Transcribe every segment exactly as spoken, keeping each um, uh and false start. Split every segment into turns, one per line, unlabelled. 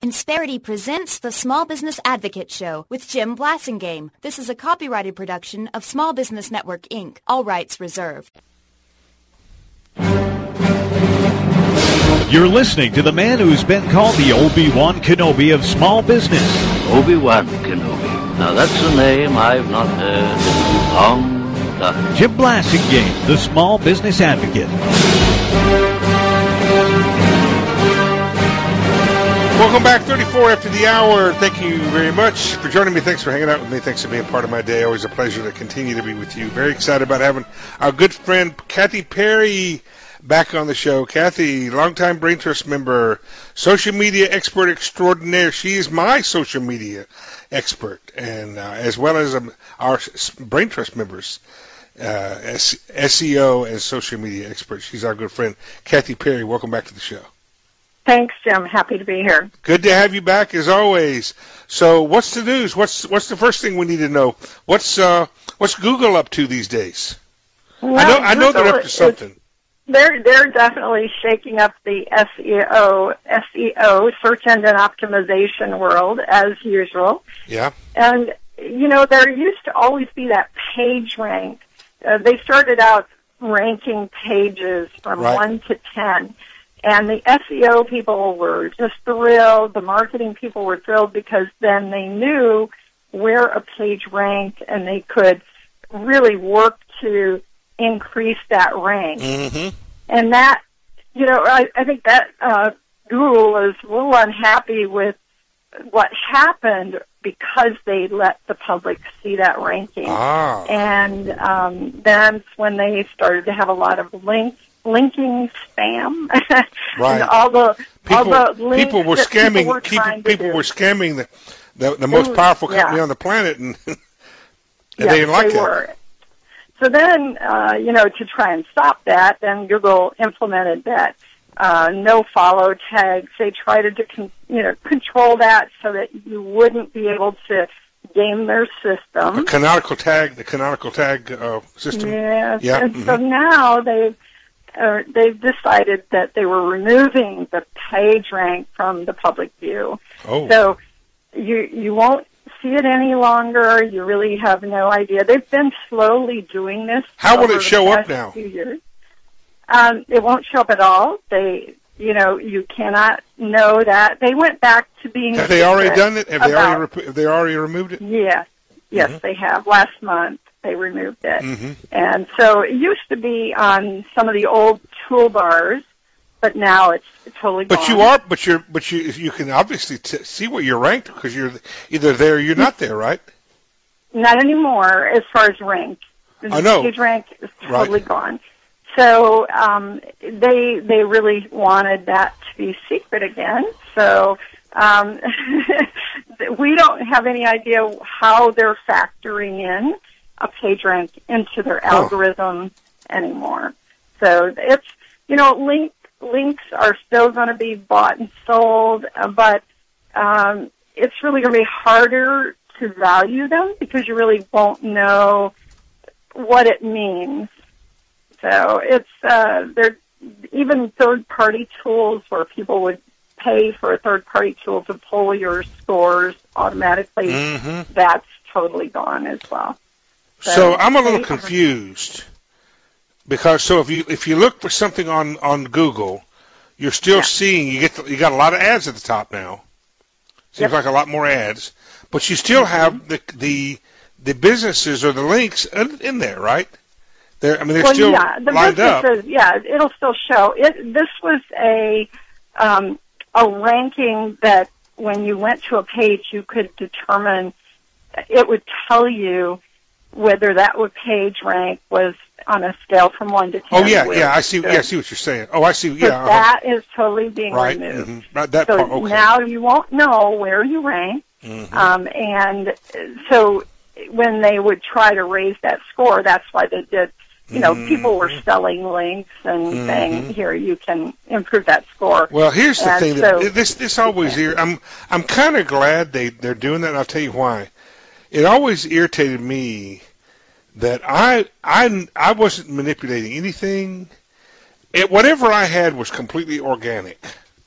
Insperity presents the Small Business Advocate Show with Jim Blasingame. This is a copyrighted production of Small Business Network, Incorporated. All rights reserved.
You're listening to the man who's been called the Obi-Wan Kenobi of small business.
Obi-Wan Kenobi. Now that's a name I've not heard in a long time.
Jim Blasingame, the Small Business Advocate.
Welcome back, thirty-four after the hour. Thank you very much for joining me. Thanks for hanging out with me. Thanks for being part of my day. Always a pleasure to continue to be with you. Very excited about having our good friend Kathy Perry back on the show. Kathy, longtime Brain Trust member, social media expert extraordinaire. She is my social media expert, and uh, as well as um, our Brain Trust members, uh, S E O and social media expert. She's our good friend, Kathy Perry. Welcome back to the show.
Thanks, Jim. Happy to be here.
Good to have you back, as always. So, what's the news? What's what's the first thing we need to know? What's uh, what's Google up to these days?
Well,
I know I know
Google
they're up to something.
They're they're definitely shaking up the S E O S E O search engine optimization world as usual.
Yeah.
And you know, there used to always be that page rank. Uh, they started out ranking pages from
right.
one to ten. And the S E O people were just thrilled. The marketing people were thrilled because then they knew where a page ranked and they could really work to increase that rank.
Mm-hmm.
And that, you know, I, I think that uh, Google is a little unhappy with what happened because they let the public see that ranking.
Ah.
And um, that's when they started to have a lot of links. Linking spam,
right?
And all the
people,
all the links
people were
that
scamming.
People were,
people, people were scamming the the, the
it
most
was,
powerful company
yeah.
on the planet, and, and
yes,
they didn't like
they
that.
Were. So then, uh, you know, to try and stop that, then Google implemented that uh, no follow tags. They tried to, con- you know, control that so that you wouldn't be able to game their system.
A canonical tag, the canonical tag uh, system.
Yes,
yeah.
and
mm-hmm.
so now they've. Uh, they've decided that they were removing the page rank from the public view.
Oh.
So you you won't see it any longer. You really have no idea. They've been slowly doing this.
How will
over
it show
the
up
past
now?
Few years. Um, it won't show up at all. They, you know, you cannot know that. They went back to being.
Have they already done it? Have they
about,
already rep- have they already removed it?
Yes, yes, mm-hmm. they have. Last month. They removed it.
Mm-hmm.
And so it used to be on some of the old toolbars, but now it's totally gone.
But you are, but you're, but you, you can obviously t- see what you're ranked because you're either there or you're not there, right?
Not anymore as far as rank.
I know.
Page rank is totally
right.
gone. So um, they they really wanted that to be secret again. So um, we don't have any idea how they're factoring in a page rank into their
oh.
algorithm anymore. So it's, you know, link, links are still going to be bought and sold, uh, but um, it's really going to be harder to value them because you really won't know what it means. So it's, uh, there, even third-party tools where people would pay for a third-party tool to pull your scores automatically,
mm-hmm.
that's totally gone as well.
So, so I'm a little confused because so if you if you look for something on, on Google, you're still yeah. seeing you get the, you got a lot of ads at the top now. Seems yep. like a lot more ads, but you still mm-hmm. have the the the businesses or the links in, in there, right? They're I mean they're
well,
still
yeah, the
lined up.
Yeah, it'll still show. It this was a um, a ranking that when you went to a page, you could determine. It would tell you whether that would page rank was on a scale from one to ten.
Oh yeah, yeah, I see. Yeah, I see what you're saying. Oh, I see. Yeah, uh-huh.
that is totally being
right.
removed.
Mm-hmm. Right, that
so
part. Okay.
Now you won't know where you rank,
mm-hmm.
um, and so when they would try to raise that score, that's why they did. You know, mm-hmm. people were selling links and mm-hmm. saying, "Here, you can improve that score."
Well, here's the
and
thing:
so,
that this this always yeah. I'm I'm kind of glad they they're doing that. And I'll tell you why. It always irritated me that I I I wasn't manipulating anything. It, whatever I had was completely organic.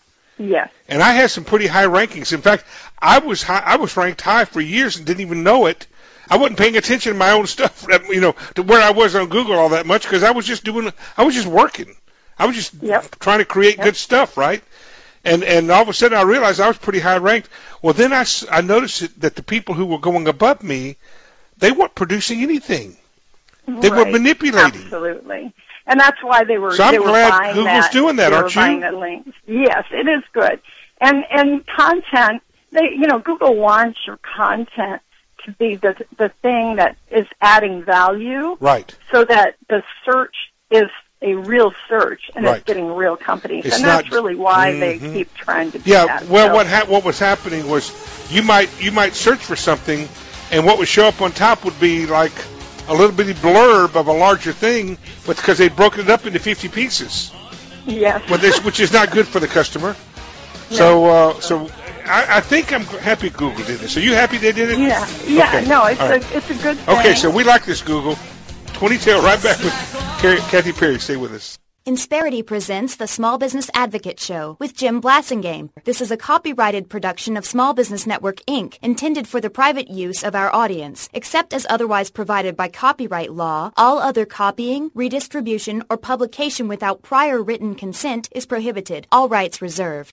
Yes.
And I had some pretty high rankings. In fact, I was high, I was ranked high for years and didn't even know it. I wasn't paying attention to my own stuff, you know, to where I was on Google all that much because I was just doing, I was just working. I was just
yep.
trying to create yep. good stuff, right? And and all of a sudden I realized I was pretty high ranked. Well, then I, I noticed that the people who were going above me, they weren't producing anything. They
right.
were manipulating.
Absolutely. And that's why they were.
So I'm
they were
glad
buying
Google's
that.
doing that,
they
aren't
were
you?
Buying the links. Yes, it is good. And and content. They, you know, Google wants your content to be the the thing that is adding value.
Right.
So that the search is a real search and
right.
it's getting real companies.
It's
and
not,
that's really why
mm-hmm.
they keep trying to do
yeah,
that.
Yeah. Well,
so.
what ha- what was happening was you might you might search for something, and what would show up on top would be like a little bitty blurb of a larger thing, but because they broke it up into fifty pieces.
Yes.
This, which is not good for the customer. No. So, uh, so I, I think I'm happy Google did this. Are you happy they did it?
Yeah. Yeah.
Okay.
No, it's
right.
a it's a good thing.
Okay, so we like this, Google. twenty tail right back with Carrie, Kathy Perry. Stay with us.
Insperity presents the Small Business Advocate Show with Jim Blassingame. This is a copyrighted production of Small Business Network, Incorporated, intended for the private use of our audience. Except as otherwise provided by copyright law, all other copying, redistribution, or publication without prior written consent is prohibited. All rights reserved.